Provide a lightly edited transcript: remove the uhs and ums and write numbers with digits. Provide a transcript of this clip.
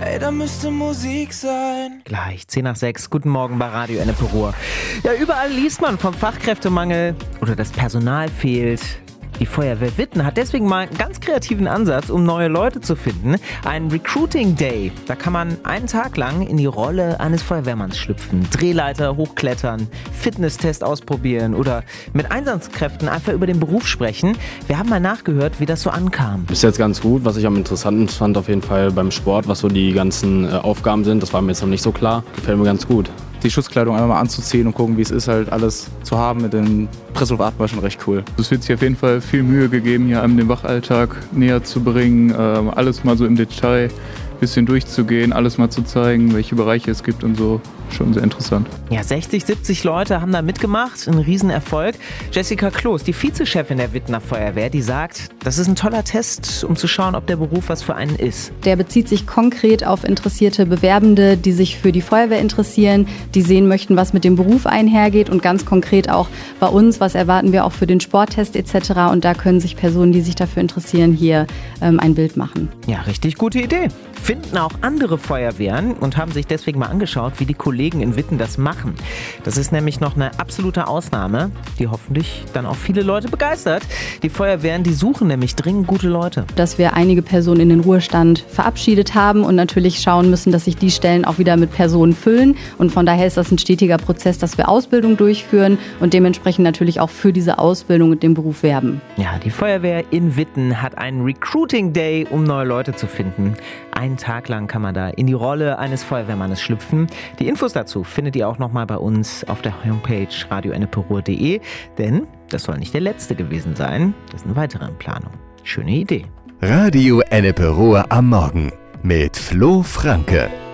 Ey, da müsste Musik sein. Gleich, 10 nach 6. Guten Morgen bei Radio Ennepe Ruhr. Ja, überall liest man vom Fachkräftemangel oder das Personal fehlt. Die Feuerwehr Witten hat deswegen mal einen ganz kreativen Ansatz, um neue Leute zu finden. Ein Recruiting Day. Da kann man einen Tag lang in die Rolle eines Feuerwehrmanns schlüpfen. Drehleiter hochklettern, Fitnesstest ausprobieren oder mit Einsatzkräften einfach über den Beruf sprechen. Wir haben mal nachgehört, wie das so ankam. Bis jetzt ganz gut. Was ich am interessantesten fand auf jeden Fall beim Sport, was so die ganzen Aufgaben sind, das war mir jetzt noch nicht so klar. Gefällt mir ganz gut. Die Schutzkleidung einmal mal anzuziehen und gucken, wie es ist, halt alles zu haben mit dem Pressovat war schon recht cool. Es wird sich auf jeden Fall viel Mühe gegeben, hier einem den Wachalltag näher zu bringen, alles mal so im Detail ein bisschen durchzugehen, alles mal zu zeigen, welche Bereiche es gibt und so. Schon sehr interessant. Ja, 60, 70 Leute haben da mitgemacht, ein Riesenerfolg. Jessica Kloß, die Vizechefin der Wittener Feuerwehr, die sagt, das ist ein toller Test, um zu schauen, ob der Beruf was für einen ist. Der bezieht sich konkret auf interessierte Bewerbende, die sich für die Feuerwehr interessieren, die sehen möchten, was mit dem Beruf einhergeht und ganz konkret auch bei uns, was erwarten wir auch für den Sporttest etc. Und da können sich Personen, die sich dafür interessieren, hier ein Bild machen. Ja, richtig gute Idee. Finden auch andere Feuerwehren und haben sich deswegen mal angeschaut, wie die Kollegen in Witten das machen. Das ist nämlich noch eine absolute Ausnahme, die hoffentlich dann auch viele Leute begeistert. Die Feuerwehren, die suchen nämlich dringend gute Leute. Dass wir einige Personen in den Ruhestand verabschiedet haben und natürlich schauen müssen, dass sich die Stellen auch wieder mit Personen füllen. Und von daher ist das ein stetiger Prozess, dass wir Ausbildung durchführen und dementsprechend natürlich auch für diese Ausbildung und den Beruf werben. Ja, die Feuerwehr in Witten hat einen Recruiting Day, um neue Leute zu finden. Einen Tag lang kann man da in die Rolle eines Feuerwehrmannes schlüpfen. Die Infos dazu findet ihr auch nochmal bei uns auf der Homepage radioenneperuhr.de, denn das soll nicht der letzte gewesen sein. Das sind weitere in Planung. Schöne Idee. Radio Ennepe Ruhr am Morgen mit Flo Franke.